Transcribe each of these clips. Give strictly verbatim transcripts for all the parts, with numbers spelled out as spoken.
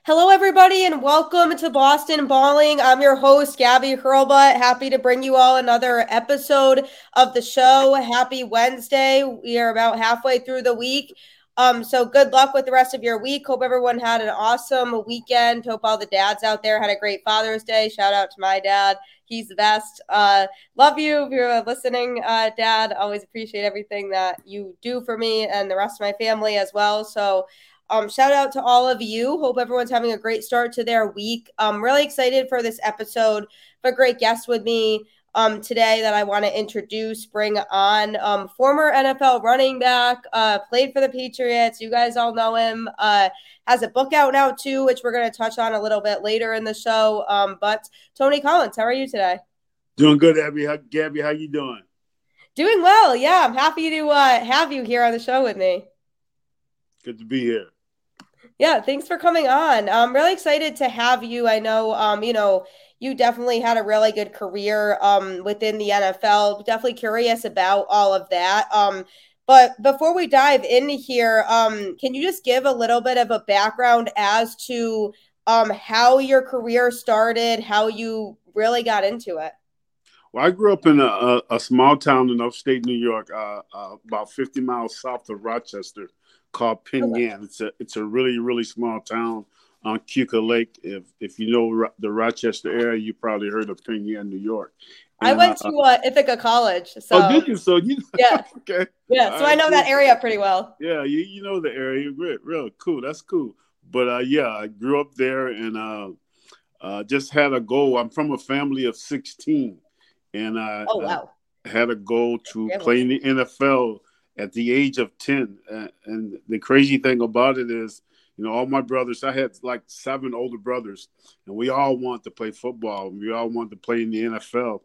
Hello, everybody, and welcome to Boston Balling. I'm your host, Gabby Hurlbutt. Happy to bring you all another episode of the show. Happy Wednesday. We are about halfway through the week. Um, so good luck with the rest of your week. Hope everyone had an awesome weekend. Hope all the dads out there had a great Father's Day. Shout out to my dad. He's the best. Uh, love you if you're listening, uh, Dad. Always appreciate everything that you do for me and the rest of my family as well. So Um, shout out to all of you. Hope everyone's having a great start to their week. I'm really excited for this episode. I have a great guest with me um, today that I want to introduce, bring on um, former N F L running back, uh, played for the Patriots. You guys all know him. Uh, has a book out now too, which we're going to touch on a little bit later in the show. Um, but Tony Collins, how are you today? Doing good, Abby. How, Gabby, how you doing? Doing well. Yeah, I'm happy to uh, have you here on the show with me. Good to be here. Yeah, thanks for coming on. I'm really excited to have you. I know, um, you know, you definitely had a really good career um, within the N F L. Definitely curious about all of that. Um, but before we dive in here, um, can you just give a little bit of a background as to um, how your career started, how you really got into it? Well, I grew up in a, a, a small town in upstate New York, uh, uh, about fifty miles south of Rochester, called Penn Okay. Yan. It's a it's a really really small town on Keuka Lake. If if you know Ro- the Rochester area, you probably heard of Penn Yan, New York. I And went uh, to uh, Ithaca College, oh, so did you? So you yeah, okay? yeah. All So I right, know cool. that area pretty well. Yeah, you you know the area. Real, real cool. That's cool. But uh, yeah, I grew up there and uh, uh, just had a goal. I'm from a family of sixteen, and I, Oh I wow, had a goal to play family. in the N F L at the age of ten. Uh, and the crazy thing about it is, you know, all my brothers, I had like seven older brothers, and we all wanted to play football. We all wanted to play in the N F L.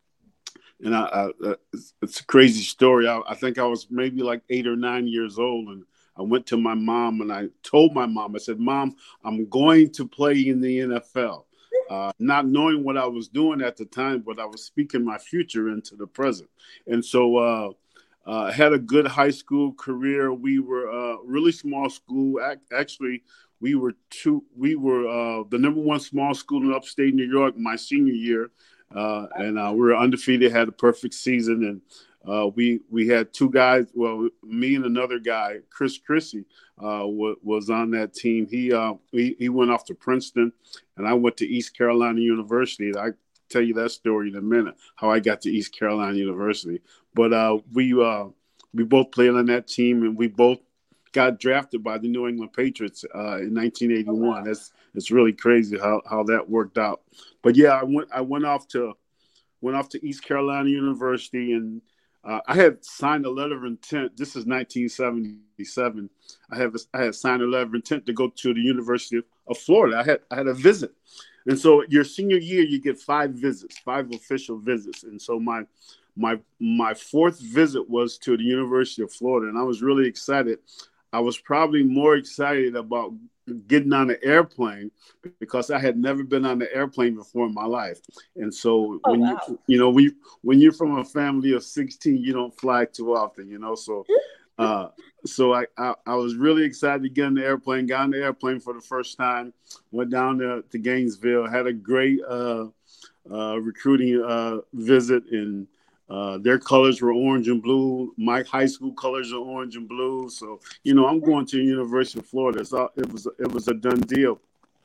And I, I uh, it's, it's a crazy story. I, I think I was maybe like eight or nine years old, and I went to my mom and I told my mom, I said, "Mom, I'm going to play in the N F L." Uh, not knowing what I was doing at the time, but I was speaking my future into the present. And so uh, uh, had a good high school career. We were a really small school. Actually, we were two. We were uh, the number one small school in upstate New York my senior year, uh, and uh, we were undefeated. Had a perfect season, and uh, we we had two guys. Well, me and another guy, Chris Chrissy, uh, w- was on that team. He, uh, he he went off to Princeton, and I went to East Carolina University. I tell you that story in a minute. How I got to East Carolina University, but uh, we uh, we both played on that team, and we both got drafted by the New England Patriots uh, in Oh wow. nineteen eighty-one. That's it's really crazy how, how that worked out. But yeah, I went I went off to went off to East Carolina University, and uh, I had signed a letter of intent. This is nineteen seventy-seven. I have I had signed a letter of intent to go to the University of, of Florida. I had I had a visit, and so your senior year you get five visits, five official visits, and so my my my fourth visit was to the University of Florida, and I was really excited. I was probably more excited about getting on the airplane because I had never been on the airplane before in my life. And so Oh when you wow. you know we when you're from a family of sixteen, you don't fly too often, you know. So uh so I, I I was really excited to get on the airplane, got on the airplane for the first time, went down to, to Gainesville, had a great uh uh recruiting uh visit, and uh, their colors were orange and blue. My high school colors are orange and blue. So, you know, I'm going to the University of Florida. So it was it was a done deal.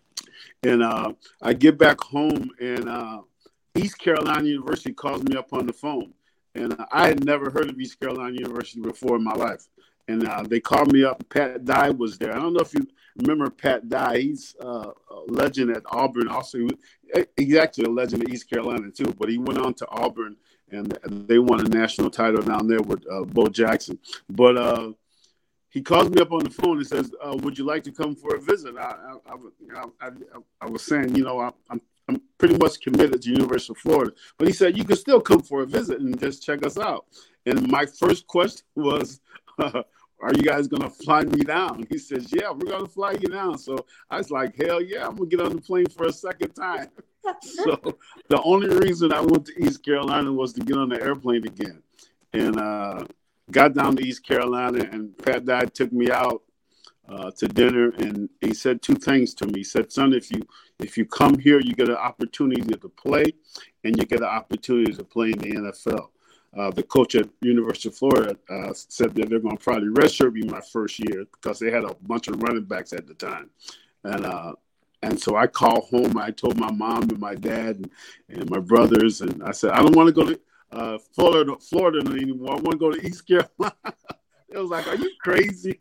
And uh, I get back home, and uh, East Carolina University calls me up on the phone. And uh, I had never heard of East Carolina University before in my life. And uh, they called me up. Pat Dye was there. I don't know if you remember Pat Dye. He's uh, a legend at Auburn. Also, he's actually a legend at East Carolina, too. But he went on to Auburn, and they won a national title down there with uh, Bo Jackson. But uh, he calls me up on the phone and says, uh, "Would you like to come for a visit?" I, I, I, I, I was saying, you know, I, I'm I'm pretty much committed to University of Florida, but he said you can still come for a visit and just check us out. And my first question was, uh, "Are you guys gonna fly me down?" He says, "Yeah, we're gonna fly you down." So I was like, "Hell yeah, I'm gonna get on the plane for a second time." So the only reason I went to East Carolina was to get on the airplane again, and uh, got down to East Carolina, and Pat Dye took me out uh, to dinner, and he said two things to me. He said, "Son, if you if you come here, you get an opportunity to play, and you get an opportunity to play in the N F L." Uh, the coach at University of Florida uh, said that they're going to probably redshirt me my first year because they had a bunch of running backs at the time. And uh, and so I called home. I told my mom and my dad and, and my brothers, and I said, I don't want to go to uh, Florida, Florida anymore. I want to go to East Carolina. It was like, are you crazy?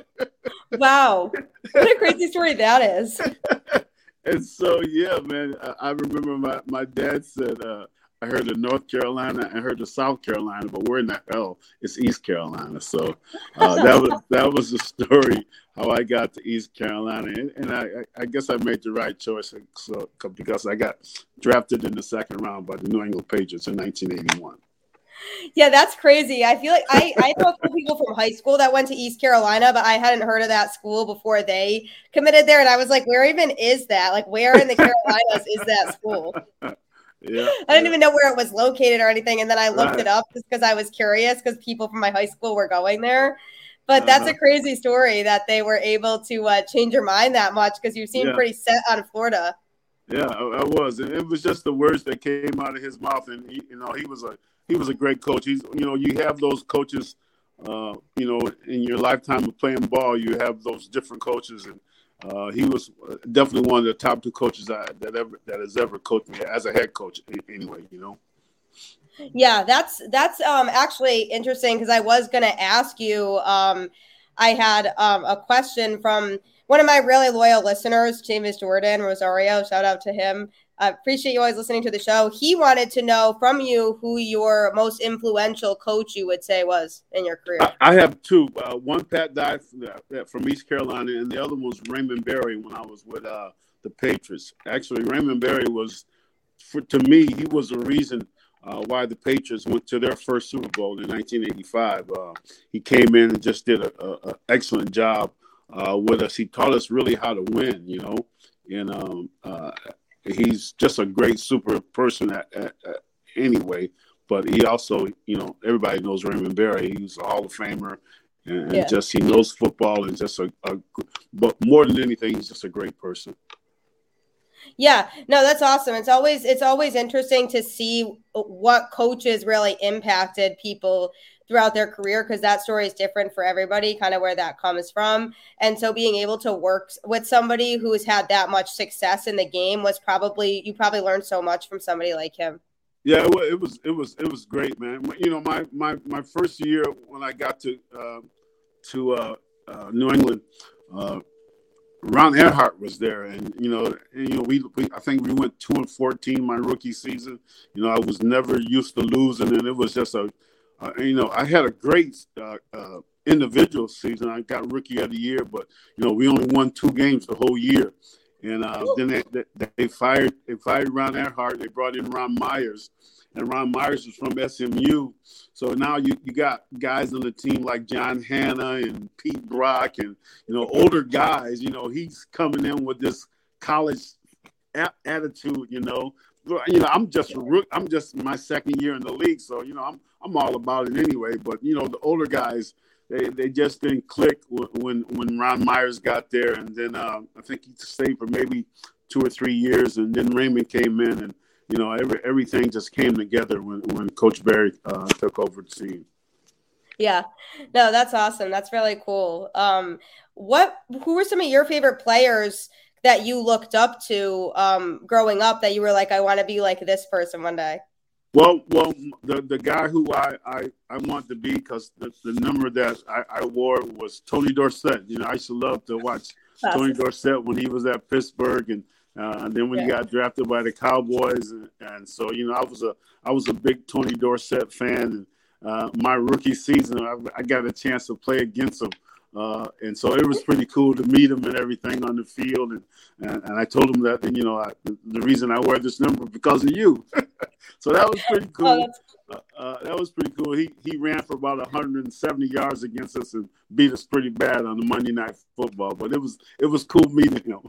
Wow. What a crazy story that is. And so, yeah, man, I, I remember my, my dad said, uh, I heard of North Carolina, I heard of South Carolina, but where in the hell is East Carolina? So uh, that was that was the story how I got to East Carolina, and, and I, I guess I made the right choice so, because I got drafted in the second round by the New England Patriots in nineteen eighty-one. Yeah, that's crazy. I feel like I, I know some people from high school that went to East Carolina, but I hadn't heard of that school before they committed there, and I was like, where even is that? Like, where in the Carolinas is that school? Yeah, I didn't yeah. even know where it was located or anything. And then I looked Right. it up just because I was curious because people from my high school were going there. But that's Uh-huh. a crazy story that they were able to uh, change your mind that much because you seemed Yeah. pretty set on Florida. Yeah, I, I was, and it was just the words that came out of his mouth, and he, you know, he was a he was a great coach. He's, you know, you have those coaches, uh, you know, in your lifetime of playing ball, you have those different coaches, and uh, he was definitely one of the top two coaches that that ever that has ever coached me as a head coach. Anyway, you know. Yeah, that's that's um, actually interesting because I was going to ask you. Um, I had um, a question from one of my really loyal listeners, James Jordan Rosario. Shout out to him. I appreciate you always listening to the show. He wanted to know from you who your most influential coach you would say was in your career. I, I have two. Uh, one, Pat Dye from East Carolina, and the other one was Raymond Berry when I was with uh, the Patriots. Actually, Raymond Berry was, for, to me, he was the reason uh, why the Patriots went to their first Super Bowl in nineteen eighty-five. Uh, he came in and just did an excellent job uh, with us. He taught us really how to win, you know, and um, uh, he's just a great super person at, at, at anyway, but he also, you know, everybody knows Raymond Berry. He's a Hall of Famer, and, Yeah. and just he knows football and just a, a, but more than anything, he's just a great person. Yeah, no, that's awesome. It's always it's always interesting to see what coaches really impacted people throughout their career because that story is different for everybody, kind of where that comes from. And so being able to work with somebody who has had that much success in the game was probably you probably learned so much from somebody like him. Yeah, it was it was it was, it was great, man. You know, my my my first year when I got to uh, to uh, uh, New England. Uh, Ron Earhart was there, and you know, and, you know, we, we I think we went two and fourteen my rookie season. You know, I was never used to losing, and it was just a, uh, you know, I had a great uh, uh, individual season. I got rookie of the year, but you know, we only won two games the whole year, and uh, then they, they, they fired they fired Ron Earhart. They brought in Ron Myers, and Ron Myers was from S M U. So now you, you got guys on the team like John Hanna and Pete Brock and, you know, older guys. You know, he's coming in with this college a- attitude, you know. You know, I'm just a, I'm just my second year in the league, so, you know, I'm I'm all about it anyway. But, you know, the older guys, they, they just didn't click when, when Ron Myers got there. And then uh, I think he stayed for maybe two or three years. And then Raymond came in and, you know, every, everything just came together when, when Coach Berry uh, took over the team. Yeah, no, that's awesome. That's really cool. Um, what, who were some of your favorite players that you looked up to um, growing up that you were like, I want to be like this person one day? Well, well, the, the guy who I, I, I wanted to be, because the, the number that I, I wore was Tony Dorsett. You know, I used to love to watch awesome. Tony Dorsett when he was at Pittsburgh, and Uh, and then when yeah. he got drafted by the Cowboys, and, and so you know, I was a I was a big Tony Dorsett fan. And uh, my rookie season, I, I got a chance to play against him, uh, and so it was pretty cool to meet him and everything on the field. And and, and I told him that, you know, I, the reason I wear this number because of you. So that was pretty cool. Oh, uh, uh, that was pretty cool. He he ran for about one hundred seventy yards against us and beat us pretty bad on the Monday Night Football. But it was it was cool meeting him.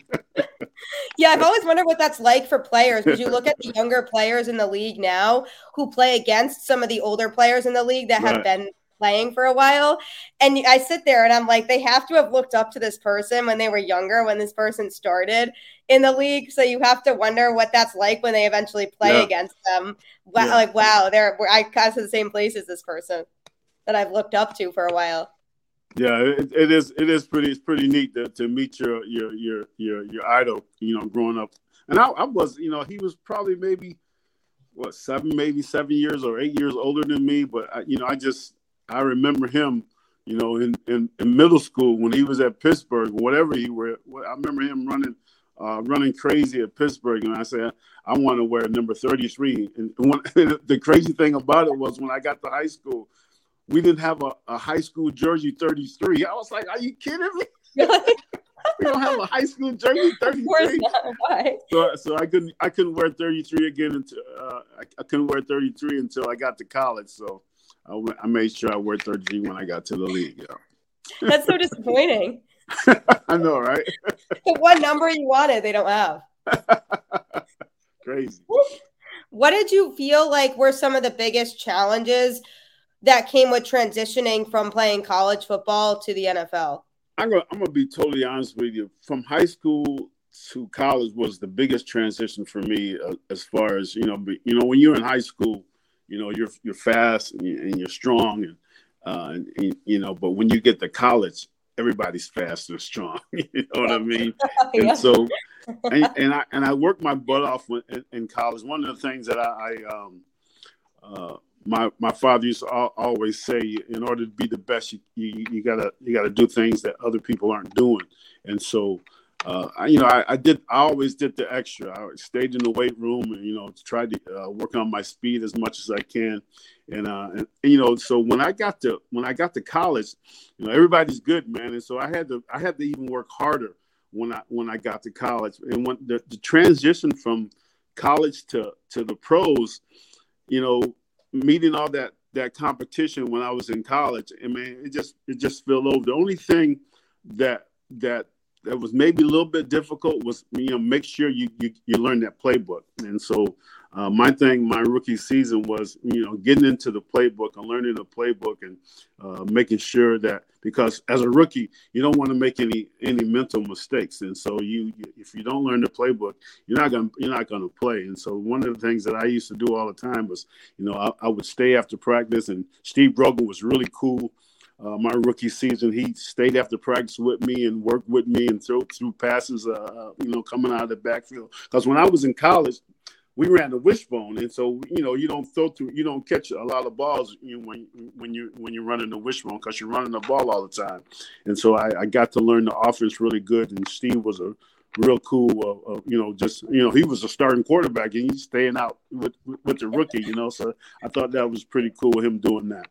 Yeah, I've always wondered what that's like for players, because you look at the younger players in the league now who play against some of the older players in the league that have right. been playing for a while. And I sit there and I'm like, they have to have looked up to this person when they were younger, when this person started in the league. So you have to wonder what that's like when they eventually play yeah. against them. Wow, yeah. Like, wow, they're I got to the same place as this person that I've looked up to for a while. Yeah, it, it is. It is pretty. It's pretty neat to, to meet your your your your your idol. You know, growing up, and I, I was. You know, he was probably maybe what seven, maybe seven years or eight years older than me. But I, you know, I just I remember him. You know, in, in, in middle school when he was at Pittsburgh, whatever he were. I remember him running uh, running crazy at Pittsburgh, and I said I want to wear number thirty-three. And one, the crazy thing about it was when I got to high school, we didn't have a, a high school jersey thirty-three. I was like, are you kidding me? We don't have a high school jersey thirty-three. Why? So, so I couldn't I couldn't wear thirty-three again until uh, I, I couldn't wear thirty-three until I got to college. So I, went, I made sure I wore thirty-three when I got to the league. Yeah. That's so disappointing. I know, right? What number you wanted, they don't have. Crazy. What did you feel like were some of the biggest challenges that came with transitioning from playing college football to the N F L? I'm gonna, I'm gonna be totally honest with you. From high school to college was the biggest transition for me, uh, as far as you know. Be, you know, when you're in high school, you know you're you're fast and, you, and you're strong, and, uh, and, and you know. But when you get to college, everybody's fast and strong. You know what I mean? yeah. And so, and, and I and I worked my butt off in, in college. One of the things that I, I um, uh, My my father used to always say, in order to be the best, you, you, you gotta you gotta do things that other people aren't doing. And so, uh, I, you know, I, I did. I always did the extra. I stayed in the weight room and you know tried to uh, work on my speed as much as I can. And, uh, and and you know, so when I got to when I got to college, you know, everybody's good, man. And so I had to I had to even work harder when I when I got to college. And when the, the transition from college to to the pros, you know. Meeting all that that competition when I was in college, I mean, it just it just spilled over. The only thing that that that was maybe a little bit difficult was you know make sure you you, you learn that playbook. And so uh, my thing, my rookie season was you know getting into the playbook and learning the playbook and uh, making sure that because as a rookie you don't want to make any any mental mistakes. And so you, you if you don't learn the playbook, you're not gonna you're not gonna play. And so one of the things that I used to do all the time was you know I, I would stay after practice, and Steve Brogan was really cool. Uh, my rookie season, he stayed after practice with me and worked with me and threw threw passes, uh, you know, coming out of the backfield. Because when I was in college, we ran the wishbone, and so you know, you don't throw through, you don't catch a lot of balls you know, when when you when you're running the wishbone because you're running the ball all the time. And so I, I got to learn the offense really good, and Steve was a real cool, uh, uh, you know, just you know, he was a starting quarterback and he's staying out with with the rookie, you know. So I thought that was pretty cool, him doing that.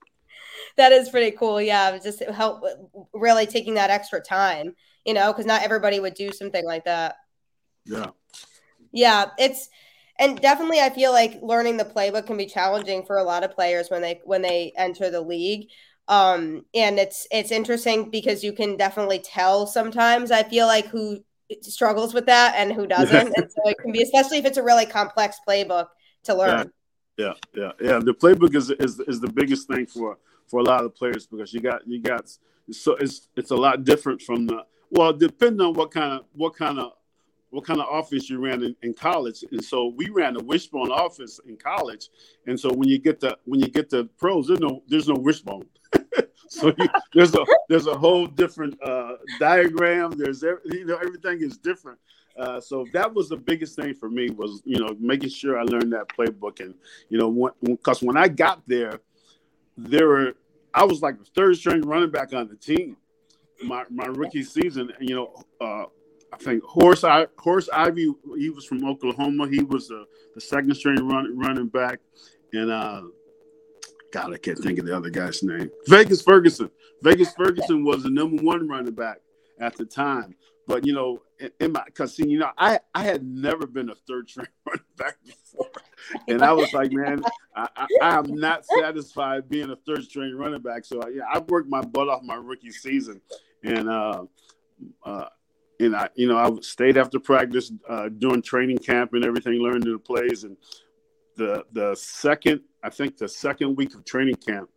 That is pretty cool. Yeah. Just help really taking that extra time, you know, because not everybody would do something like that. Yeah. Yeah. It's, and definitely I feel like learning the playbook can be challenging for a lot of players when they, when they enter the league. Um, and it's, it's interesting because you can definitely tell sometimes I feel like who struggles with that and who doesn't. And so it can be, especially if it's a really complex playbook to learn. Yeah. Yeah. Yeah. Yeah. The playbook is, is, is the biggest thing for, for a lot of players because you got you got so it's it's a lot different from the well depending on what kind of what kind of what kind of offense you ran in, in college. And so we ran a wishbone offense in college, and so when you get the when you get the pros, there's no there's no wishbone. So you, there's a there's a whole different uh, diagram. There's you know everything is different. Uh, so that was the biggest thing for me was you know making sure I learned that playbook. And you know because when I got there. There were, I was like the third string running back on the team. My my rookie season, you know, uh, I think Horace I, Horace Ivy, he was from Oklahoma. He was the, the second string run, running back, and uh, God, I can't think of the other guy's name. Vegas Ferguson. Vegas Ferguson was the number one running back at the time. But you know, in, in my because you know, I, I had never been a third string running back before, and I was like, man, I, I, I am not satisfied being a third string running back. So yeah, I worked my butt off my rookie season, and uh, uh, and I you know I stayed after practice uh, during training camp and everything, learned the plays. And the the second I think the second week of training camp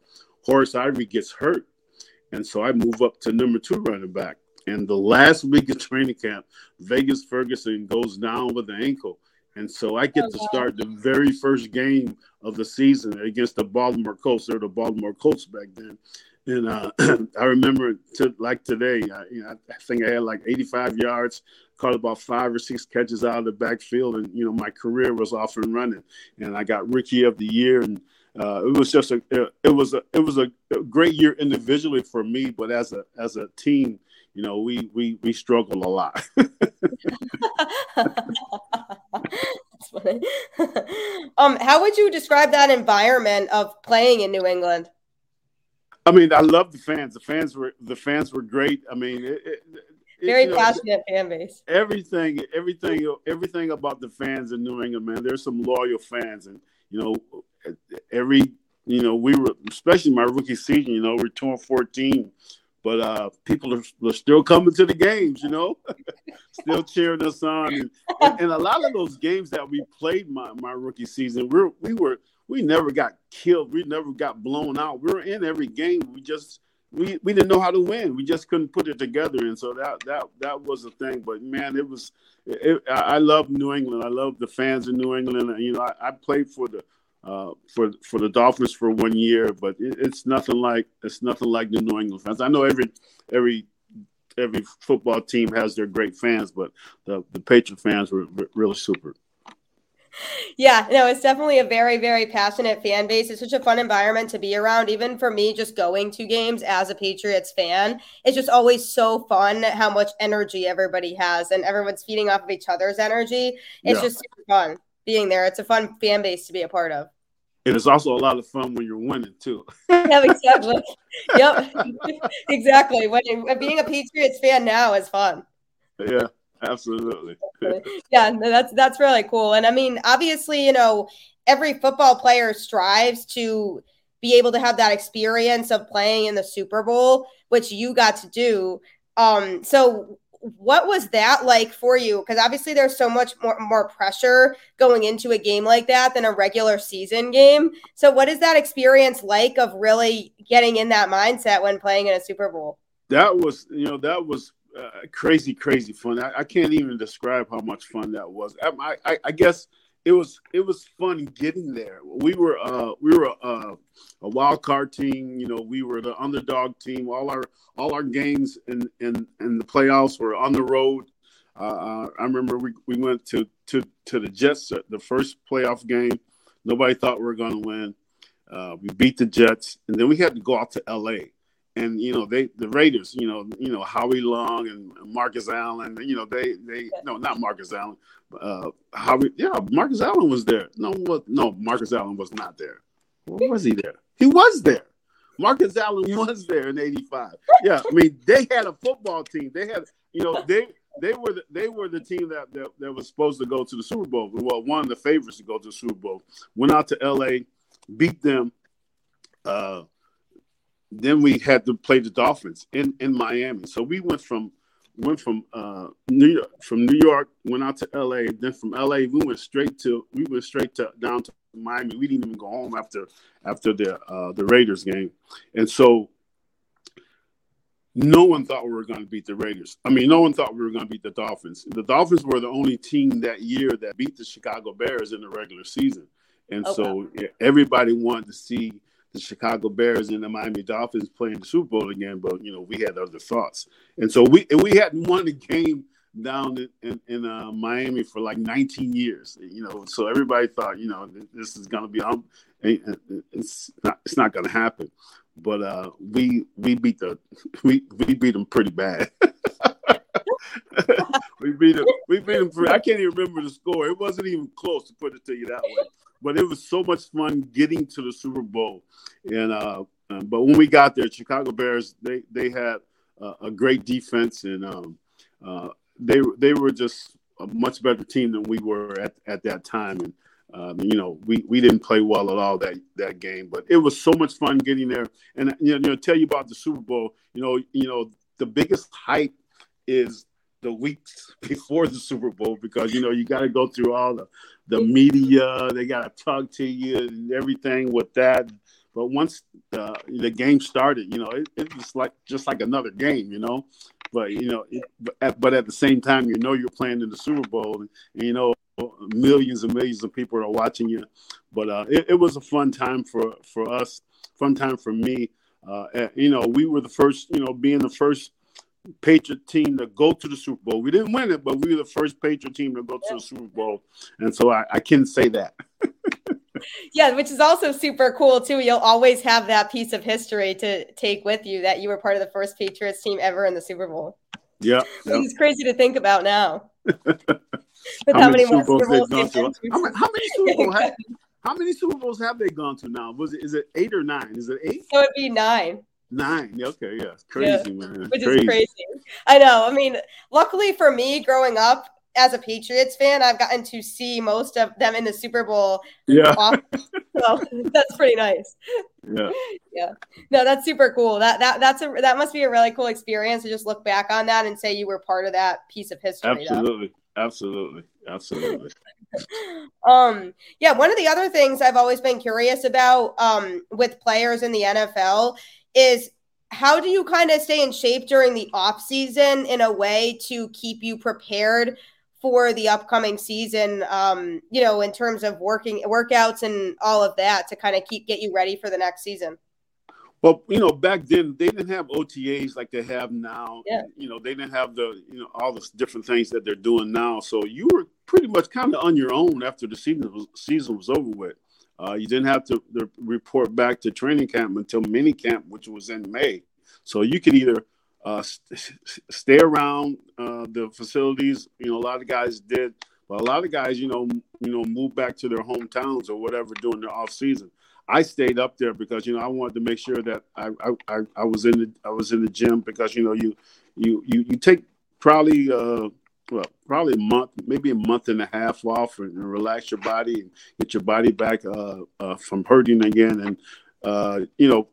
Horace Ivory gets hurt. And so I move up to number two running back. And the last week of training camp, Vegas Ferguson goes down with an ankle. And so I get oh, to start the very first game of the season against the Baltimore Colts. They're the Baltimore Colts back then. And uh, I remember to, like today, I, you know, I think I had like eighty-five yards, caught about five or six catches out of the backfield. And, you know, my career was off and running. And I got Rookie of the Year. And uh, it was just a it was a it was a great year individually for me. But as a as a team, you know, we we we struggled a lot. That's funny. um, how would you describe that environment of playing in New England? I mean, I love the fans. The fans were the fans were great. I mean, it, it, very you know, passionate fan base. Everything, everything, everything about the fans in New England, man. There's some loyal fans, and you know, every you know, we were especially my rookie season. You know, we're two and fourteen. But uh, people are, are still coming to the games, you know, still cheering us on. And, and, and a lot of those games that we played my, my rookie season, we were, we were we never got killed. We never got blown out. We were in every game. We just we, we didn't know how to win. We just couldn't put it together. And so that that that was the thing. But man, it was it, I love New England. I love the fans in New England. And, you know, I, I played for the. Uh, for for the Dolphins for one year, but it, it's nothing like it's nothing like the New England fans. I know every every every football team has their great fans, but the the Patriot fans were really super. Yeah, no, it's definitely a very, very passionate fan base. It's such a fun environment to be around. Even for me, just going to games as a Patriots fan, it's just always so fun how much energy everybody has, and everyone's feeding off of each other's energy. It's yeah. just super fun being there. It's a fun fan base to be a part of. And it's also a lot of fun when you're winning too. Yeah, exactly. Yep, exactly. When being a Patriots fan now is fun. Yeah, absolutely. Yeah, no, that's that's really cool. And I mean, obviously, you know, every football player strives to be able to have that experience of playing in the Super Bowl, which you got to do. Um, so. What was that like for you? Because obviously there's so much more, more pressure going into a game like that than a regular season game. So what is that experience like of really getting in that mindset when playing in a Super Bowl? That was, you know, that was uh, crazy, crazy fun. I, I can't even describe how much fun that was. I, I, I guess it was it was fun getting there. We were uh, we were uh, a wild card team. You know, we were the underdog team. All our all our games in in, in the playoffs were on the road. Uh, I remember we, we went to, to, to the Jets, the first playoff game. Nobody thought we were going to win. Uh, we beat the Jets, and then we had to go out to L A. And you know, they the Raiders, you know, you know Howie Long and Marcus Allen, you know, they they no, not Marcus Allen, uh, Howie, yeah, Marcus Allen was there. No, what? No, Marcus Allen was not there. Where was he there? He was there. Marcus Allen was there in eighty-five. Yeah, I mean, they had a football team. They had, you know, they they were the, they were the team that, that that was supposed to go to the Super Bowl. Well, one of the favorites to go to the Super Bowl. Went out to L A, beat them. Uh, then we had to play the Dolphins in, in Miami. So we went from went from uh, New York from New York, went out to L A. Then from L A, we went straight to we went straight to down to Miami. We didn't even go home after after the uh, the Raiders game, and so no one thought we were going to beat the Raiders. I mean, no one thought we were going to beat the Dolphins. The Dolphins were the only team that year that beat the Chicago Bears in the regular season, and okay. so everybody wanted to see the Chicago Bears and the Miami Dolphins playing the Super Bowl again, but you know we had other thoughts, and so we and we hadn't won a game down in, in, in uh, Miami for like nineteen years, you know. So everybody thought, you know, this is going to be um, it's not it's not going to happen, but uh, we we beat the we we beat them pretty bad. we beat them. We beat them. Pretty, I can't even remember the score. It wasn't even close, to put it to you that way. But it was so much fun getting to the Super Bowl, and uh, uh, but when we got there, Chicago Bears they they had uh, a great defense, and um, uh, they they were just a much better team than we were at, at that time. And um, you know we, we didn't play well at all that, that game, but it was so much fun getting there. And you know, you know tell you about the Super Bowl. You know you know the biggest hype is the weeks before the Super Bowl, because you know you got to go through all the the media. They got to talk to you and everything with that. but once uh, the game started, you know, it, it was like just like another game, you know. But you know, it, but, at, but at the same time, you know, you're playing in the Super Bowl, and, and you know, millions and millions of people are watching you. But uh, it, it was a fun time for for us, fun time for me. Uh, you know, we were the first, you know, being the first Patriot team to go to the Super Bowl. We didn't win it, but we were the first Patriot team to go to the Super Bowl, and so I, I can say that. Yeah, which is also super cool too. You'll always have that piece of history to take with you that you were part of the first Patriots team ever in the Super Bowl. Yeah, yeah. It's crazy to think about now. How, how many Super Bowls they've gone to? How many, how many Super Bowls have, how many Super Bowls have they gone to now? Was it is it eight or nine? Is it eight? So it'd be nine. Nine. Okay, yeah. It's crazy, yeah. man. Which crazy. is crazy. I know. I mean, luckily for me, growing up as a Patriots fan, I've gotten to see most of them in the Super Bowl. Yeah. So that's pretty nice. Yeah. Yeah. No, that's super cool. That that that's a that must be a really cool experience to just look back on that and say you were part of that piece of history. Absolutely. Though. Absolutely. Absolutely. um, yeah, one of the other things I've always been curious about um with players in the N F L is how do you kind of stay in shape during the off season in a way to keep you prepared for the upcoming season, um, you know, in terms of working workouts and all of that to kind of keep get you ready for the next season? Well, you know, back then they didn't have O T As like they have now. Yeah. You know, they didn't have the, you know, all the different things that they're doing now. So you were pretty much kind of on your own after the season was, season was over with. Uh, you didn't have to, to report back to training camp until mini camp, which was in May. So you could either uh, st- stay around uh, the facilities. You know, a lot of guys did, but a lot of guys, you know, you know, moved back to their hometowns or whatever during their off season. I stayed up there because, you know, I wanted to make sure that I I, I was in the I was in the gym because, you know, you you you, you take probably uh, well probably a month, maybe a month and a half off and, and relax your body and get your body back uh, uh, from hurting again. And uh, you know,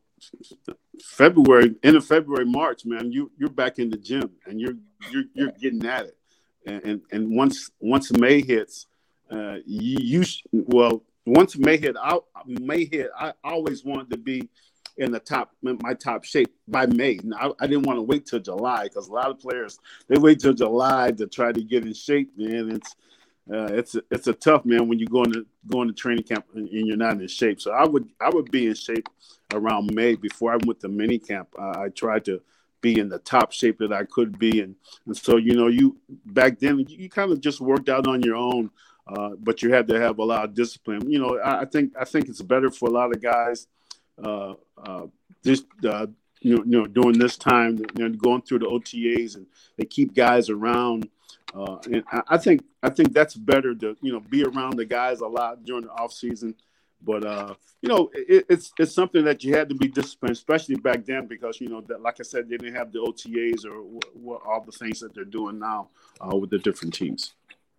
February, end of February, March, man, you you're back in the gym and you're you're you're getting at it. And and, and once once May hits, uh, you, you well. Once May hit, I, May hit, I always wanted to be in the top, my top shape by May. Now, I, I didn't want to wait till July because a lot of players, they wait till July to try to get in shape, man. It's uh, it's a, it's a tough, man, when you go into go into training camp and, and you're not in shape. So I would I would be in shape around May before I went to mini camp. Uh, I tried to be in the top shape that I could be, and and so you know you back then you, you kind of just worked out on your own. Uh, but you had to have a lot of discipline. You know, I, I think I think it's better for a lot of guys uh, uh, this uh, you know, you know during this time, you know, going through the O T As and they keep guys around. Uh, and I, I think I think that's better to you know be around the guys a lot during the off season. But uh, you know, it, it's it's something that you had to be disciplined, especially back then, because you know that, like I said, they didn't have the O T As or w- w- all the things that they're doing now uh, with the different teams.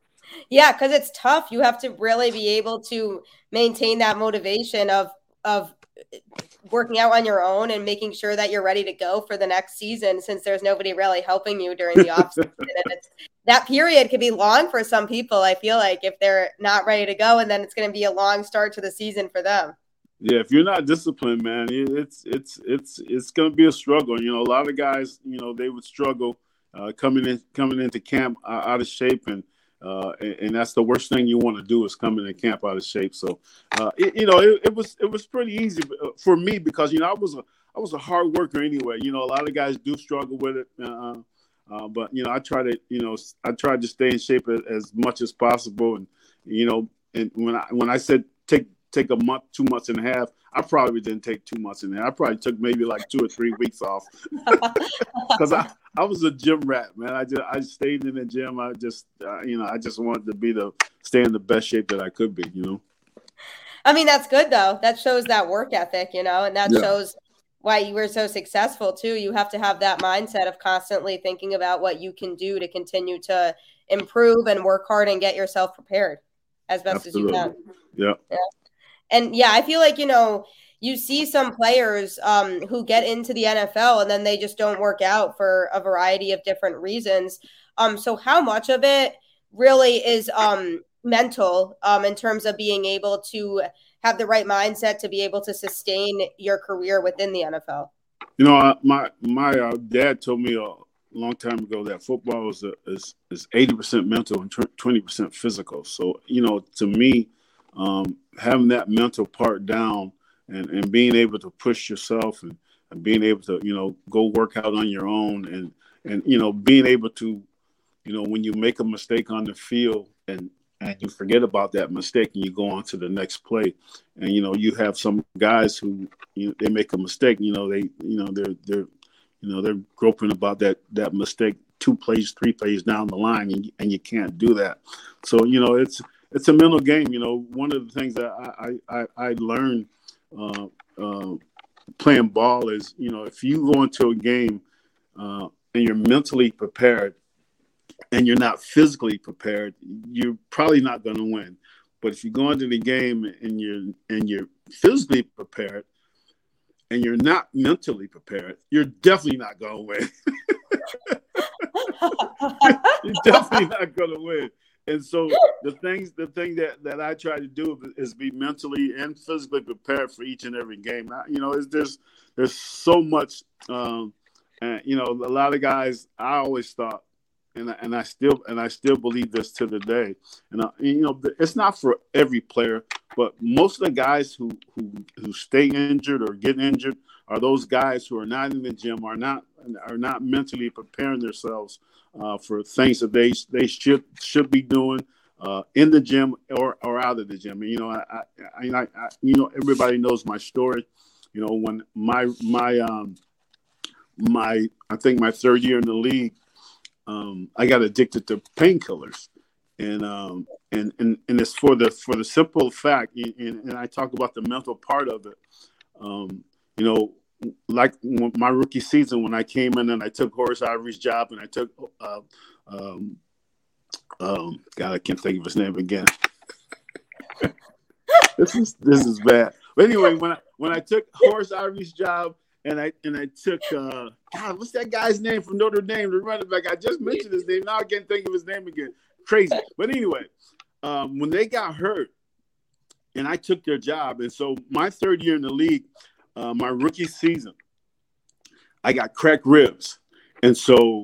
Yeah, because it's tough. You have to really be able to maintain that motivation of of working out on your own and making sure that you're ready to go for the next season, since there's nobody really helping you during the off season. And it's, that period could be long for some people. I feel like if they're not ready to go, and then it's going to be a long start to the season for them. Yeah, if you're not disciplined, man, it's it's it's it's going to be a struggle. You know, a lot of guys, you know, they would struggle uh, coming in coming into camp uh, out of shape and. Uh, and, and that's the worst thing you want to do is come in and camp out of shape. So, uh, it, you know, it, it was it was pretty easy for me because you know I was a I was a hard worker anyway. You know, a lot of guys do struggle with it, uh, uh, but you know I try to you know I tried to stay in shape as, as much as possible. And you know, and when I when I said take take a month, two months and a half, I probably didn't take two months and a half. I probably took maybe like two or three weeks off because I. I was a gym rat, man. I just I stayed in the gym. I just uh, you know I just wanted to be the stay in the best shape that I could be. You know. I mean, that's good though. That shows that work ethic, you know, and that yeah. shows why you were so successful too. You have to have that mindset of constantly thinking about what you can do to continue to improve and work hard and get yourself prepared as best Absolutely. as you can. Yeah. yeah. And yeah, I feel like you know. You see some players um, who get into the N F L and then they just don't work out for a variety of different reasons. Um, so how much of it really is um, mental um, in terms of being able to have the right mindset to be able to sustain your career within the N F L? You know, I, my my uh, dad told me a long time ago that football is a, is is eighty percent mental and twenty percent physical. So, you know, to me, um, having that mental part down and, and being able to push yourself and, and being able to, you know, go work out on your own and, and, you know, being able to, you know, when you make a mistake on the field and, and you forget about that mistake and you go on to the next play. And, you know, you have some guys who, you know, they make a mistake, you know, they, you know, they're, they're, you know, they're groping about that, that mistake two plays, three plays down the line, and, and you can't do that. So, you know, it's, it's a mental game. You know, one of the things that I, I, I learned uh, uh, playing ball is, you know, if you go into a game uh, and you're mentally prepared, and you're not physically prepared, you're probably not going to win. But if you go into the game and you're and you're physically prepared and you're not mentally prepared, you're definitely not going to win. You're definitely not going to win. And so the things, the thing that, that I try to do is be mentally and physically prepared for each and every game. I, you know, it's, there's there's so much. Um, and you know, a lot of guys. I always thought. And I, and I still and I still believe this to the day. And uh, you know, it's not for every player, but most of the guys who who who stay injured or get injured are those guys who are not in the gym, are not are not mentally preparing themselves uh, for things that they they should should be doing uh, in the gym or, or out of the gym. And, you know, I, I, I, I you know everybody knows my story. You know, when my my um my I think my third year in the league. Um, I got addicted to painkillers, and um, and and and it's for the for the simple fact, and, and I talk about the mental part of it. Um, you know, like my rookie season when I came in and I took Horace Ivory's job, and I took, uh, um, um, God, I can't think of his name again. this is this is bad. But anyway, when I when I took Horace Ivory's job. And I and I took uh, God, what's that guy's name from Notre Dame, the running back? I just mentioned his name. Now I can't think of his name again. Crazy. But anyway, um, when they got hurt, and I took their job, and so my third year in the league, uh, my rookie season, I got cracked ribs, and so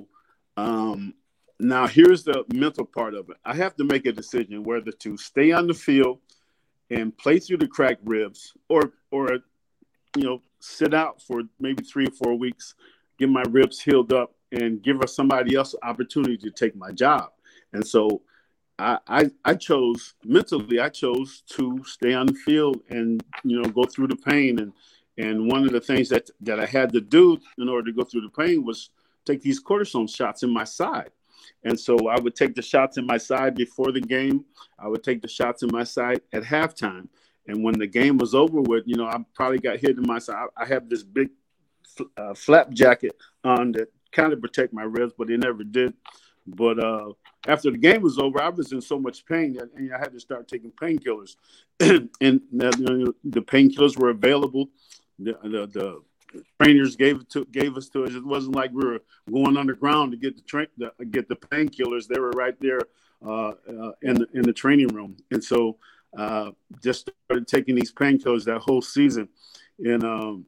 um, now here's the mental part of it. I have to make a decision whether to stay on the field and play through the cracked ribs, or or you know. sit out for maybe three or four weeks, get my ribs healed up, and give us somebody else an opportunity to take my job. And so I, I, I chose mentally, I chose to stay on the field and, you know, go through the pain. And, and one of the things that, that I had to do in order to go through the pain was take these cortisone shots in my side. And so I would take the shots in my side before the game. I would take the shots in my side at halftime. And when the game was over with, you know, I probably got hit in my side. I have this big uh, flap jacket on that kind of protect my ribs, but it never did. But uh, after the game was over, I was in so much pain that and I had to start taking painkillers. and you know, the painkillers were available. The, the, the trainers gave it to gave us to us. It wasn't like we were going underground to get the train to get the painkillers. They were right there uh, uh, in the in the training room, and so. Uh, just started taking these painkillers that whole season, and um,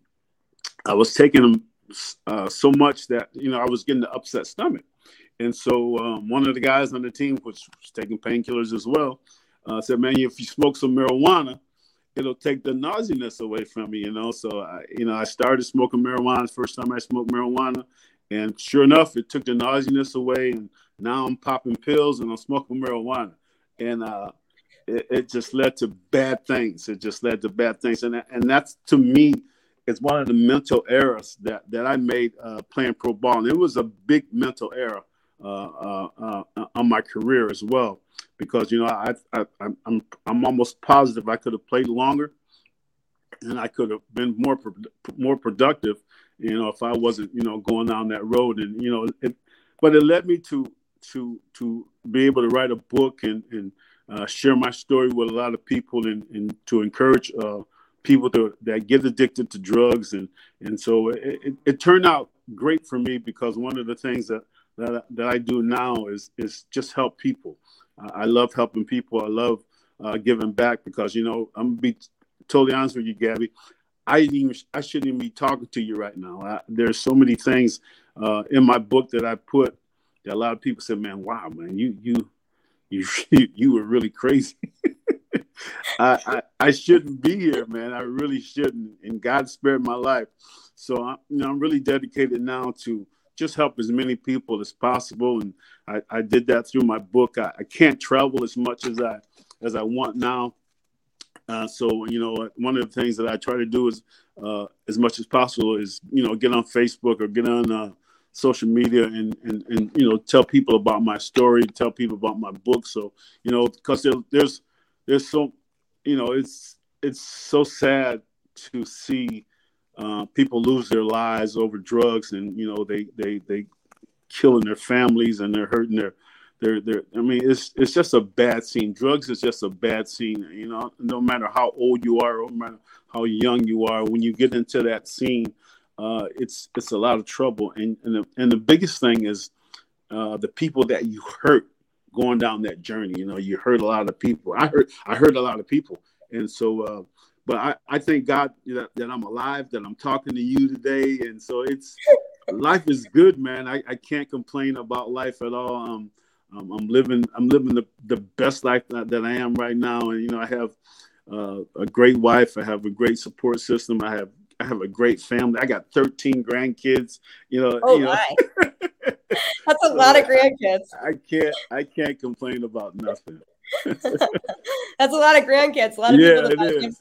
I was taking them uh, so much that you know I was getting the upset stomach. And so um, one of the guys on the team, which was taking painkillers as well, uh, said, "Man, if you smoke some marijuana, it'll take the nauseousness away from me." You know, so I, you know I started smoking marijuana. The first time I smoked marijuana, and sure enough, it took the nauseousness away. And now I'm popping pills and I'm smoking marijuana, and uh, It, it just led to bad things. It just led to bad things. And, and that's, to me, it's one of the mental errors that, that I made uh, playing pro ball. And it was a big mental error uh, uh, uh, on my career as well. Because, you know, I, I, I'm, I'm almost positive I could have played longer and I could have been more, more productive, you know, if I wasn't, you know, going down that road. And, you know, it, but it led me to, to, to be able to write a book and, and, Uh, share my story with a lot of people and, and to encourage uh, people to, that get addicted to drugs. And, and so it, it, it turned out great for me because one of the things that, that, that I do now is, is just help people. Uh, I love helping people. I love uh, giving back because, you know, I'm going to be totally honest with you, Gabby, I didn't even, I shouldn't even be talking to you right now. I, there's so many things uh, in my book that I put that a lot of people said, man, wow, man, you you you you were really crazy. I, I I shouldn't be here, man. I really shouldn't. And God spared my life. So I, you know, I'm really dedicated now to just help as many people as possible. And I, I did that through my book. I, I can't travel as much as I as I want now. Uh, so, you know, one of the things that I try to do is uh, as much as possible is, you know, get on Facebook or get on uh, social media and, and, and, you know, tell people about my story, tell people about my book. So, you know, because there, there's there's so, you know, it's it's so sad to see uh, people lose their lives over drugs, and, you know, they they they killing their families and they're hurting their They're, they're, I mean, it's it's just a bad scene. Drugs is just a bad scene. You know, no matter how old you are, no matter how young you are, when you get into that scene, uh, it's it's a lot of trouble. And and the, and the biggest thing is uh, the people that you hurt going down that journey. You know, you hurt a lot of people. I hurt I hurt a lot of people, and so. Uh, but I, I thank God that, that I'm alive, that I'm talking to you today, and so it's life is good, man. I, I can't complain about life at all. Um, Um, I'm living. I'm living the, the best life that, that I am right now, and you know I have uh, a great wife. I have a great support system. I have I have a great family. I got thirteen grandkids. You know. Oh you know. my, that's a lot of grandkids. I can't. I can't complain about nothing. That's a lot of grandkids. A lot of yeah, people. it is.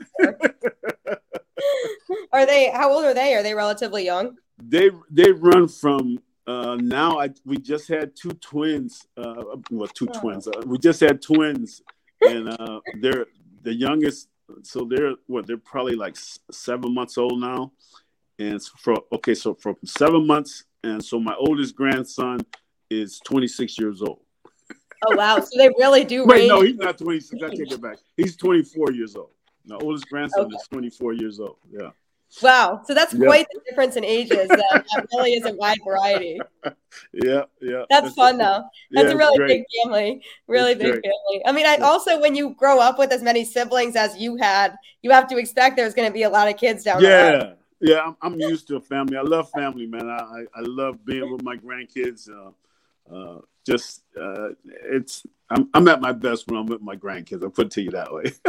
Are they? How old are they? Are they relatively young? They they run from. Uh, now I we just had two twins. Uh, well, two oh. twins. Uh, we just had twins, and uh, they're the youngest. So they're what? They're probably like seven months old now. And for okay, so from seven months, and so my oldest grandson is twenty-six years old. Oh wow! So they really do. Wait, range. No, he's not twenty-six. I take it back. He's twenty-four years old. My oldest grandson okay. is twenty-four years old. Yeah. Wow. So that's quite yep. the difference in ages. That, that really is a wide variety. Yeah, yeah. That's, that's fun, though. That's yeah, a really great. big family. Really it's big great. family. I mean, I also, when you grow up with as many siblings as you had, you have to expect there's going to be a lot of kids down yeah. the line. Yeah, I'm, I'm used to a family. I love family, man. I, I, I love being with my grandkids. Uh, uh, just, uh, it's, I'm, I'm at my best when I'm with my grandkids. I'll put it to you that way.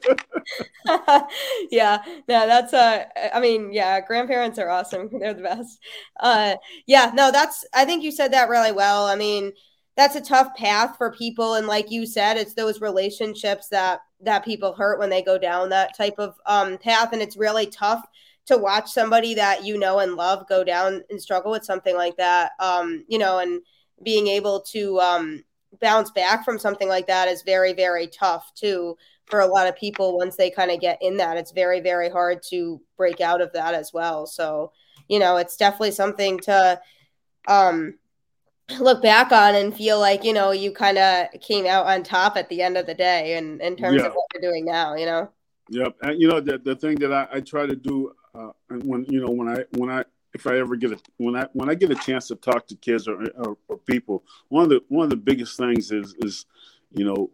yeah, no, that's uh I mean, yeah, grandparents are awesome. They're the best. Uh yeah, no, that's I think you said that really well. I mean, that's a tough path for people, and like you said, it's those relationships that that people hurt when they go down that type of um path, and it's really tough to watch somebody that you know and love go down and struggle with something like that. Um, you know, and being able to um bounce back from something like that is very, very tough too. For a lot of people, once they kind of get in that, it's very, very hard to break out of that as well. So, you know, it's definitely something to um, look back on and feel like, you know, you kind of came out on top at the end of the day, and in terms yeah. of what you're doing now, you know? Yep. And, you know, the, the thing that I, I try to do uh, when, you know, when I, when I, if I ever get a, when I, when I get a chance to talk to kids or, or, or people, one of the, one of the biggest things is, is, you know,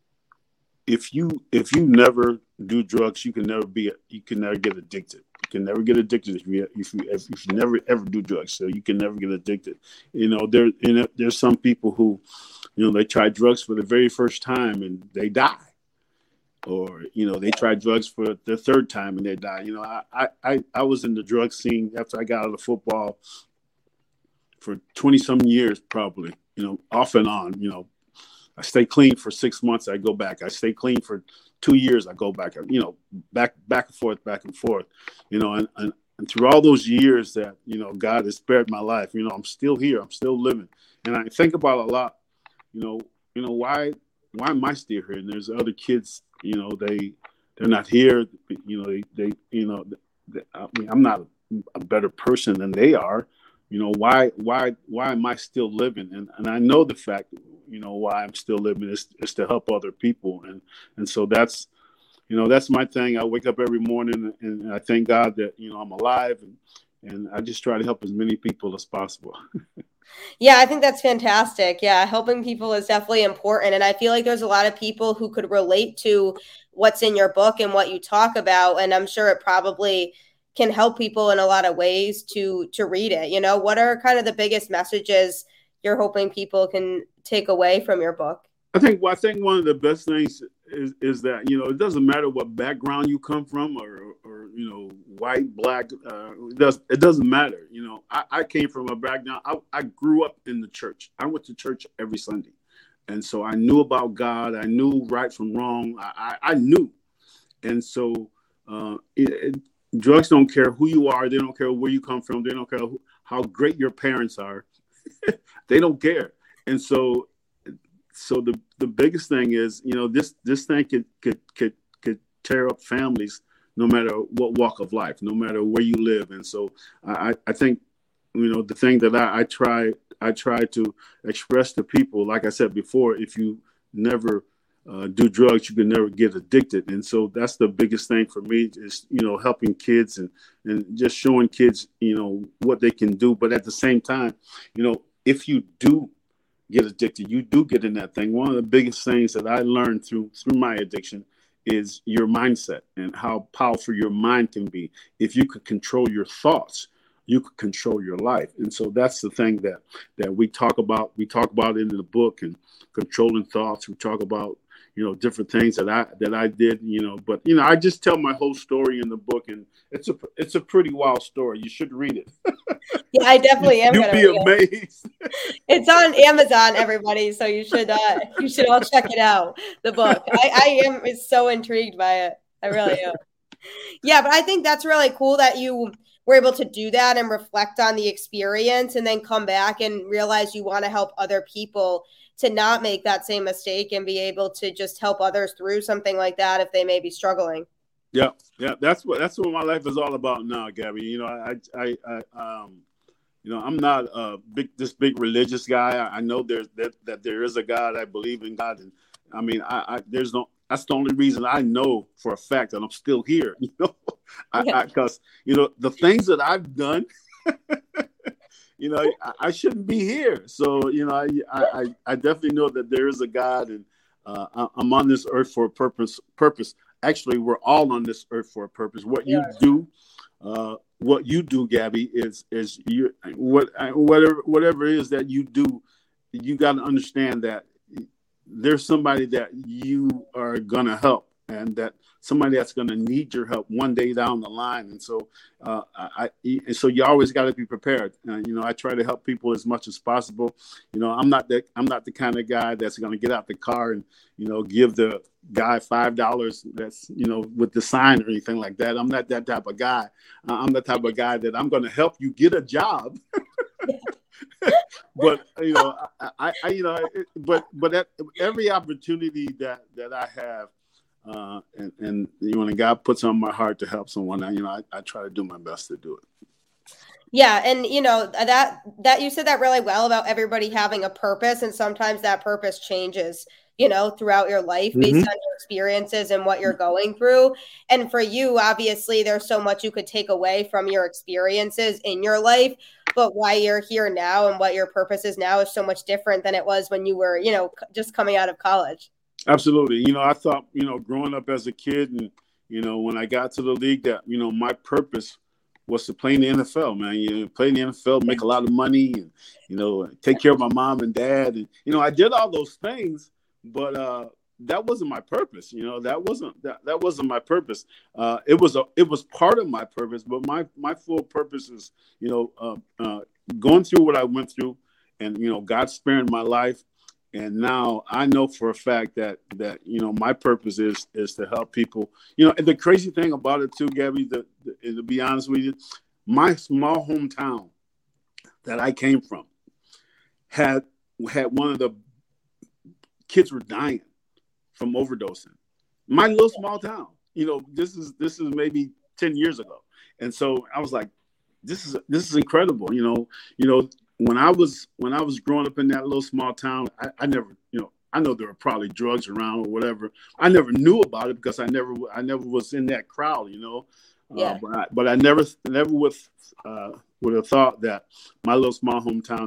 If you if you never do drugs, you can never be you can never get addicted. You can never get addicted if you if you if you never ever do drugs. So you can never get addicted. You know there you know, there's some people who, you know, they try drugs for the very first time and they die, or you know they try drugs for the third time and they die. You know I I I was in the drug scene after I got out of football for twenty some years probably. You know off and on. You know. I stay clean for six months. I go back. I stay clean for two years. I go back. You know, back, back and forth, back and forth. You know, and, and and through all those years that you know God has spared my life. You know, I'm still here. I'm still living, and I think about it a lot. You know, you know why why am I still here? And there's other kids. You know, they they're not here. You know, they they you know, they, I mean, I'm not a better person than they are. You know, why why why am I still living? And and I know the fact. You know why I'm still living is, is to help other people, and and so that's you know that's my thing. I wake up every morning and I thank God that you know I'm alive, and and I just try to help as many people as possible. Yeah, I think that's fantastic. Yeah, helping people is definitely important. And I feel like there's a lot of people who could relate to what's in your book and what you talk about. And I'm sure it probably can help people in a lot of ways to to read it. You know, what are kind of the biggest messages you're hoping people can take away from your book? I think well, I think one of the best things is is that, you know, it doesn't matter what background you come from, or or you know, white, black, uh, it does it doesn't matter. You know, I, I came from a background. I, I grew up in the church. I went to church every Sunday, and so I knew about God. I knew right from wrong. I I, I knew, and so uh, it, it, drugs don't care who you are. They don't care where you come from. They don't care who, how great your parents are. They don't care, and so. So the, the biggest thing is, you know, this this thing could could could could tear up families, no matter what walk of life, no matter where you live. And so I, I think, you know, the thing that I, I try I try to express to people, like I said before, if you never uh, do drugs, you can never get addicted. And so that's the biggest thing for me is, you know, helping kids and, and just showing kids, you know, what they can do. But at the same time, you know, if you do get addicted, you do get in that thing. One of the biggest things that I learned through through my addiction is your mindset and how powerful your mind can be. If you could control your thoughts, you could control your life. And so that's the thing that that we talk about. We talk about in the book, and controlling thoughts. We talk about, you know, different things that I that I did, you know, but you know, I just tell my whole story in the book, and it's a it's a pretty wild story. You should read it. Yeah, I definitely am. You'll be amazed. It. It's on Amazon, everybody, so you should uh, you should all check it out. The book. I, I am so intrigued by it. I really am. Yeah, but I think that's really cool that you were able to do that and reflect on the experience, and then come back and realize you want to help other people to not make that same mistake and be able to just help others through something like that if they may be struggling. Yeah, yeah, that's what that's what my life is all about now, Gabby. You know, I, I, I um, you know, I'm not a big this big religious guy. I, I know there's that that there is a God. I believe in God, and I mean, I, I there's no. That's the only reason I know for a fact that I'm still here. You know, because you know the things that I've done. You know, I, I shouldn't be here. So, you know, I, I, I definitely know that there is a God, and uh, I'm on this earth for a purpose. Purpose. Actually, we're all on this earth for a purpose. What you yeah. do, uh, what you do, Gabby, is is you what whatever whatever it is that you do, you got to understand that there's somebody that you are gonna help, and that somebody that's going to need your help one day down the line. And so, uh, I, I, so you always got to be prepared. Uh, you know, I try to help people as much as possible. You know, I'm not that, I'm not the kind of guy that's going to get out the car and, you know, give the guy five dollars that's, you know, with the sign or anything like that. I'm not that type of guy. Uh, I'm the type of guy that I'm going to help you get a job. But, you know, I, I you know, it, but, but at every opportunity that, that I have, Uh, and, and you know, when God puts on my heart to help someone, I, you know, I, I try to do my best to do it. Yeah. And, you know, that, that you said that really well about everybody having a purpose. And sometimes that purpose changes, you know, throughout your life based mm-hmm. on your experiences and what you're going through. And for you, obviously, there's so much you could take away from your experiences in your life. But why you're here now and what your purpose is now is so much different than it was when you were, you know, just coming out of college. Absolutely. You know, I thought, you know, growing up as a kid and, you know, when I got to the league that, you know, my purpose was to play in the N F L, man. You know, play in the N F L, make a lot of money and, you know, take care of my mom and dad. And, you know, I did all those things, but uh, that wasn't my purpose. You know, that wasn't that, that wasn't my purpose. Uh, it was a it was part of my purpose, but my my full purpose is, you know, uh, uh, going through what I went through and, you know, God sparing my life. And now I know for a fact that, that, you know, my purpose is, is to help people, you know, and the crazy thing about it too, Gabby, the, the, to be honest with you, my small hometown that I came from had, had one of the kids were dying from overdosing. My little small town, you know, this is, this is maybe ten years ago. And so I was like, this is, this is incredible. You know, you know, When I was when I was growing up in that little small town, I, I never, you know, I know there were probably drugs around or whatever. I never knew about it because I never I never was in that crowd, you know. Yeah. Uh, but I, but I never never would uh, would have thought that my little small hometown had a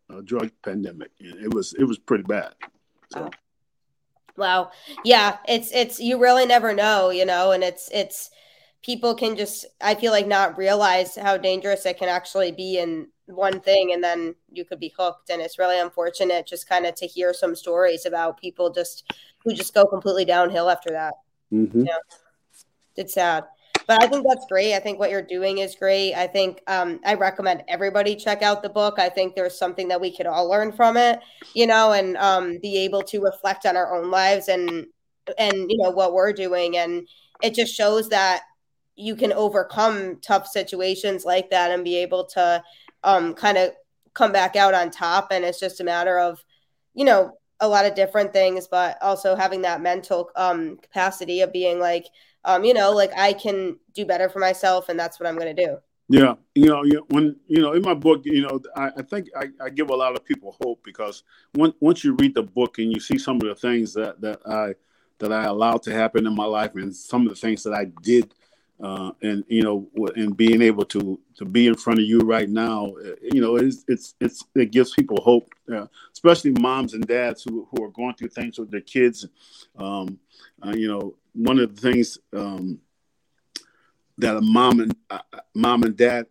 a drug pandemic. It was it was pretty bad. So. Wow. Wow. Yeah, it's it's you really never know, you know, and it's it's people can just, I feel like, not realize how dangerous it can actually be in one thing, and then you could be hooked. And it's really unfortunate just kind of to hear some stories about people just who just go completely downhill after that. Mm-hmm. You know? It's sad. But I think that's great. I think what you're doing is great. I think um, I recommend everybody check out the book. I think there's something that we could all learn from it, you know, and um, be able to reflect on our own lives and, and, you know, what we're doing. And it just shows that you can overcome tough situations like that and be able to um, kind of come back out on top. And it's just a matter of, you know, a lot of different things, but also having that mental um, capacity of being like, Um, you know, like I can do better for myself, and that's what I'm going to do. Yeah, you know, when you know, in my book, you know, I, I think I, I give a lot of people hope, because when, once you read the book and you see some of the things that, that I that I allowed to happen in my life, and some of the things that I did, uh, and you know, and being able to to be in front of you right now, you know, it's it's, it's it gives people hope, uh, especially moms and dads who who are going through things with their kids. Um, uh, you know. One of the things um, that a mom and uh, mom and dad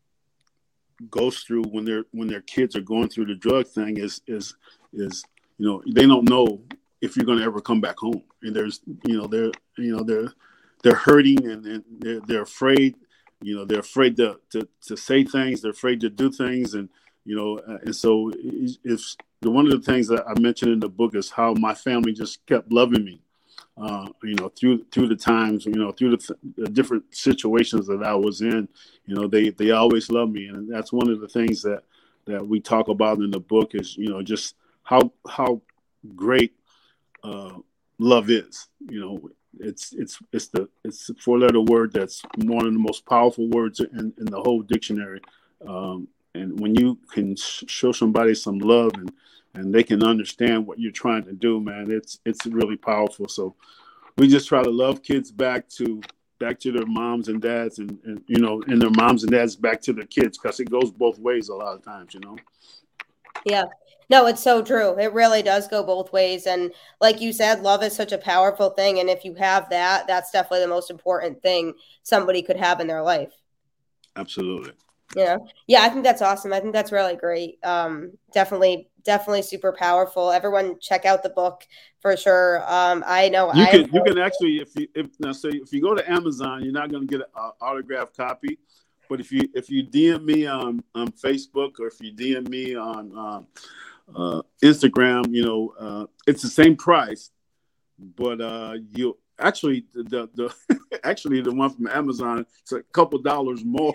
goes through when they're when their kids are going through the drug thing is is is you know, they don't know if you're going to ever come back home, and there's you know they're you know they're they're hurting, and, and they're they're afraid, you know they're afraid to, to to say things, they're afraid to do things, and you know uh, and so it's one of the things that I mentioned in the book is how my family just kept loving me. Uh, you know, through through the times, you know, through the, th- the different situations that I was in, you know, they they always loved me, and that's one of the things that that we talk about in the book is, you know, just how how great uh, love is. You know, it's it's it's the it's a four letter word that's one of the most powerful words in, in the whole dictionary, um, and when you can sh- show somebody some love and and they can understand what you're trying to do, man, it's it's really powerful. So we just try to love kids back to back to their moms and dads, and, and you know, and their moms and dads back to their kids, because it goes both ways a lot of times, you know. Yeah. No, it's so true. It really does go both ways. And like you said, love is such a powerful thing. And if you have that, that's definitely the most important thing somebody could have in their life. Absolutely. Yeah. Yeah, I think that's awesome. I think that's really great. Um, definitely, definitely super powerful. Everyone check out the book for sure. Um, I know you I can you can actually, if you if now say if you go to Amazon, you're not going to get an autographed copy, but if you if you D M me on on Facebook, or if you D M me on um, uh, Instagram, you know, uh, it's the same price, but uh, you actually the the actually the one from Amazon, it's a couple dollars more.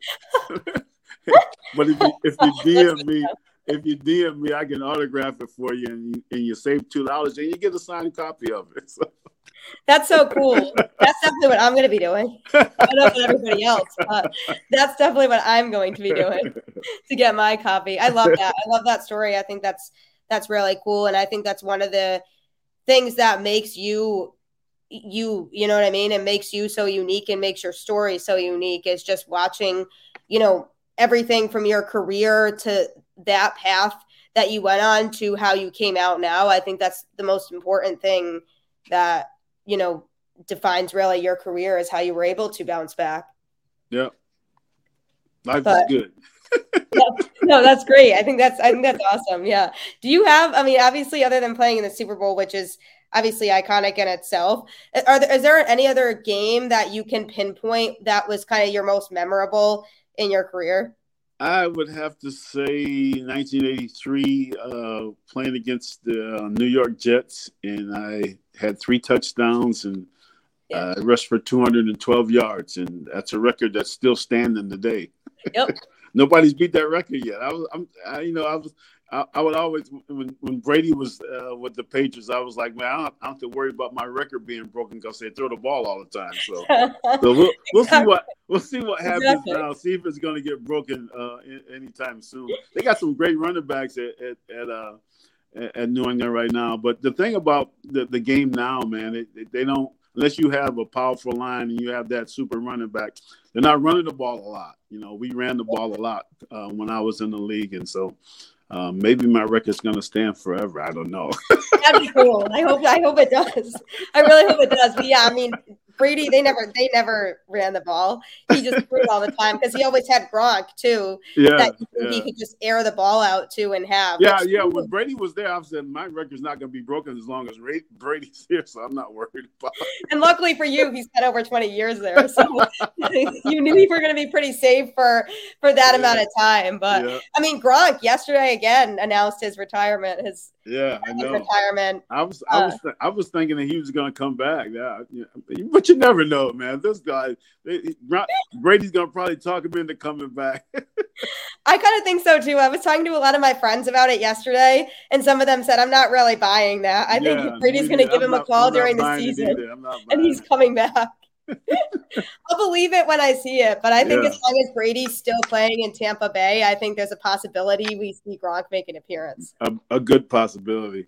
But if you if you D M me, if you D M me, I can autograph it for you, and you, and you save two dollars, and you get a signed copy of it. So. That's so cool. That's definitely what I'm going to be doing. I don't know about everybody else, but that's definitely what I'm going to be doing to get my copy. I love that. I love that story. I think that's that's really cool, and I think that's one of the things that makes you you you know what I mean? It makes you so unique and makes your story so unique, is just watching, you know, everything from your career to that path that you went on to how you came out now. I think that's the most important thing that, you know, defines really your career, is how you were able to bounce back. Yeah. Life but, is good. yeah, no, that's great. I think that's, I think that's awesome. Yeah. Do you have, I mean, obviously other than playing in the Super Bowl, which is obviously iconic in itself, are there, is there any other game that you can pinpoint that was kind of your most memorable in your career? I would have to say nineteen eighty-three, uh, playing against the uh, New York Jets, and I had three touchdowns, and yeah. I rushed for two hundred twelve yards, and that's a record that's still standing today. Yep. Nobody's beat that record yet. I was, I'm, I, you know, I was, I, I would always, when, when Brady was uh, with the Patriots, I was like, man, I don't, I don't have to worry about my record being broken because they throw the ball all the time. So, so we'll, we'll see what we'll see what happens exactly. now. See if it's going to get broken uh, in, anytime soon. They got some great running backs at at at, uh, at New England right now. But the thing about the, the game now, man, it, they don't. Unless you have a powerful line and you have that super running back, they're not running the ball a lot. You know, we ran the ball a lot uh, when I was in the league, and so uh, maybe my record's gonna stand forever. I don't know. That'd be cool. I hope I hope it does. I really hope it does. But yeah, I mean, Brady, they never they never ran the ball. He just threw it all the time because he always had Gronk too. Yeah, that he, yeah. he could just air the ball out to and have. Yeah, yeah. When Brady was there, I said my record's not going to be broken as long as Ray, Brady's here, so I'm not worried about it. And luckily for you, he's had over twenty years there, so you knew you were going to be pretty safe for for that yeah. amount of time. But yeah. I mean, Gronk yesterday again announced his retirement. His yeah, I know retirement. I was I was uh, I was thinking that he was going to come back. Yeah, yeah, but you never know, man. This guy, they, Brady's going to probably talk him into coming back. I kind of think so too. I was talking to a lot of my friends about it yesterday, and some of them said, "I'm not really buying that. I yeah, think Brady's going to give him not, a call during the season, and he's coming back." I'll believe it when I see it, but I think yeah. as long as Brady's still playing in Tampa Bay, I think there's a possibility we see Gronk make an appearance. A, a good possibility.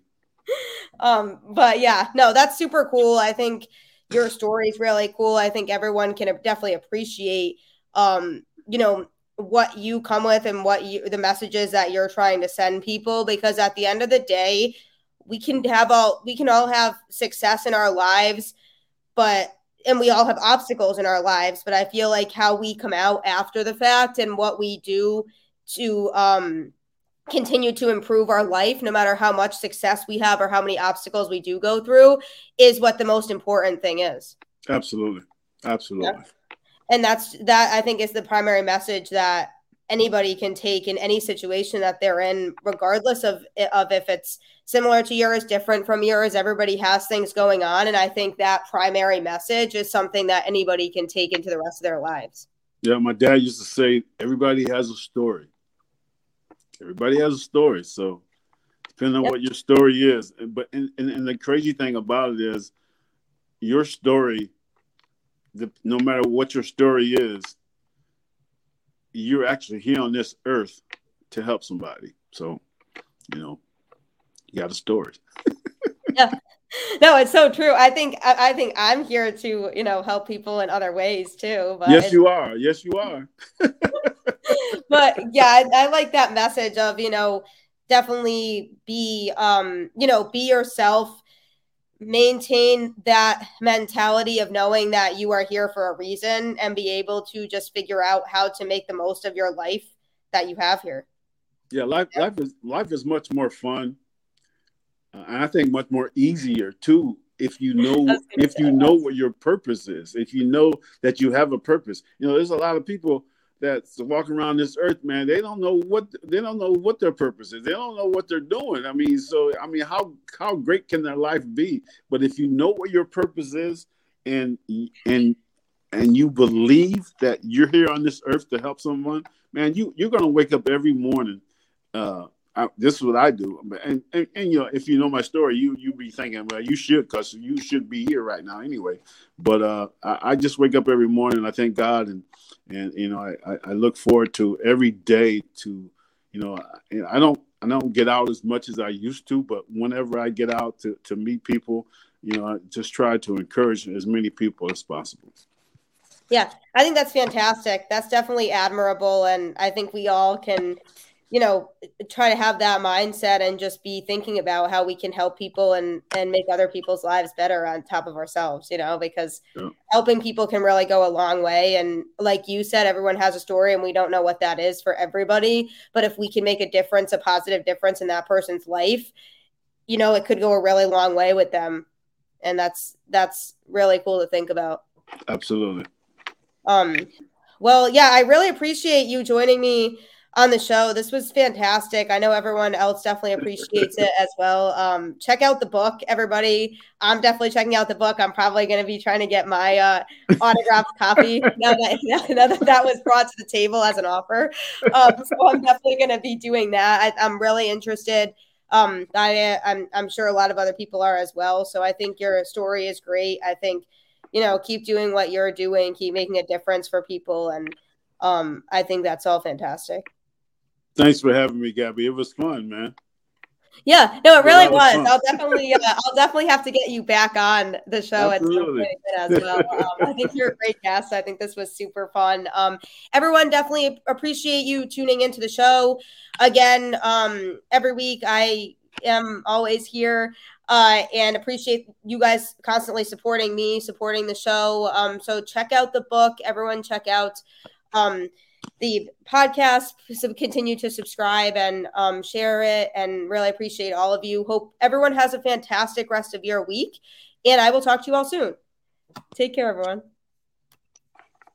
Um, but yeah, no, that's super cool. I think your story is really cool. I think everyone can definitely appreciate, um, you know, what you come with and what you, the messages that you're trying to send people, because at the end of the day, we can have all, we can all have success in our lives, but and we all have obstacles in our lives, but I feel like how we come out after the fact and what we do to um, continue to improve our life, no matter how much success we have or how many obstacles we do go through, is what the most important thing is. Absolutely. Absolutely. Yeah. And that's, that I think is the primary message that anybody can take in any situation that they're in, regardless of, of if it's similar to yours, different from yours. Everybody has things going on. And I think that primary message is something that anybody can take into the rest of their lives. Yeah, my dad used to say, everybody has a story. Everybody has a story. So depending on yep. what your story is. But and, and, and the crazy thing about it is your story, the, no matter what your story is, you're actually here on this earth to help somebody. So, you know, you got a story. Yeah. No, it's so true. I think I, I think I'm here to, you know, help people in other ways too. But yes, you are. Yes, you are. But yeah, I, I like that message of, you know, definitely be, um, you know, be yourself, maintain that mentality of knowing that you are here for a reason, and be able to just figure out how to make the most of your life that you have here. Yeah, life, yeah. life is life is much more fun. Uh, and I think much more easier too if you know if you know what your purpose is. If you know that you have a purpose. You know, there's a lot of people that's walking around this earth, man. They don't know what they don't know what their purpose is. They don't know what they're doing. I mean, so I mean, how how great can their life be? But if you know what your purpose is, and and and you believe that you're here on this earth to help someone, man, you you're gonna wake up every morning. Uh, I, this is what I do, and, and and you know, if you know my story, you you be thinking, well, you should, cause you should be here right now anyway. But uh, I, I just wake up every morning, and I thank God, and and you know, I, I look forward to every day to, you know, I, I don't I don't get out as much as I used to, but whenever I get out to to meet people, you know, I just try to encourage as many people as possible. Yeah, I think that's fantastic. That's definitely admirable, and I think we all can, you know, try to have that mindset and just be thinking about how we can help people and, and make other people's lives better on top of ourselves, you know, because yeah. helping people can really go a long way. And like you said, everyone has a story and we don't know what that is for everybody. But if we can make a difference, a positive difference in that person's life, you know, it could go a really long way with them. And that's, that's really cool to think about. Absolutely. Um, well, yeah, I really appreciate you joining me on the show. This was fantastic. I know everyone else definitely appreciates it as well. Um, check out the book, everybody. I'm definitely checking out the book. I'm probably going to be trying to get my uh, autographed copy now that, now that that was brought to the table as an offer. Um, so I'm definitely going to be doing that. I, I'm really interested. Um, I, I'm, I'm sure a lot of other people are as well. So I think your story is great. I think, you know, keep doing what you're doing, keep making a difference for people. And um, I think that's all fantastic. Thanks for having me, Gabby. It was fun, man. Yeah, no, it really was. I'll definitely, uh, I'll definitely have to get you back on the show Absolutely. at some point as well. Um, I think you're a great guest. I think this was super fun. Um, everyone definitely appreciate you tuning into the show. Again, um, every week I am always here uh, and appreciate you guys constantly supporting me, supporting the show. Um, so check out the book. Everyone check out um, the podcast, so continue to subscribe and um, share it, and really appreciate all of you. Hope everyone has a fantastic rest of your week, and I will talk to you all soon. Take care, everyone.